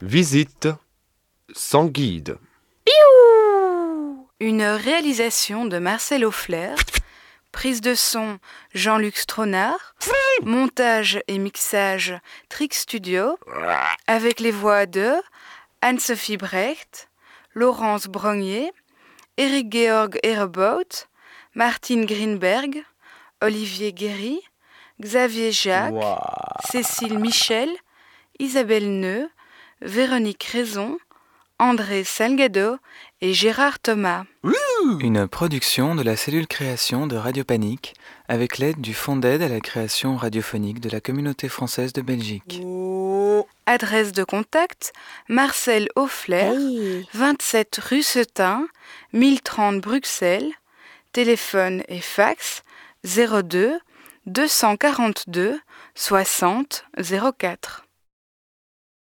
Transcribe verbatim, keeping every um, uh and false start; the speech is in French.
Visite sans guide. Une réalisation de Marcel Auffler. Prise de son Jean-Luc Stronard. Montage et mixage Trick Studio. Avec les voix de Anne-Sophie Brecht, Laurence Brognier, Éric-Georg Erebout, Martine Greenberg, Olivier Guéry, Xavier Jacques, Wow. Cécile Michel, Isabelle Neu, Véronique Raison, André Salgado et Gérard Thomas. Une production de la cellule création de Radio Panique avec l'aide du Fonds d'aide à la création radiophonique de la Communauté française de Belgique. Adresse de contact Marcel Auffler, Hey. vingt-sept rue Setain, mille trente Bruxelles. Téléphone et fax zéro deux deux cent quarante-deux soixante zéro quatre.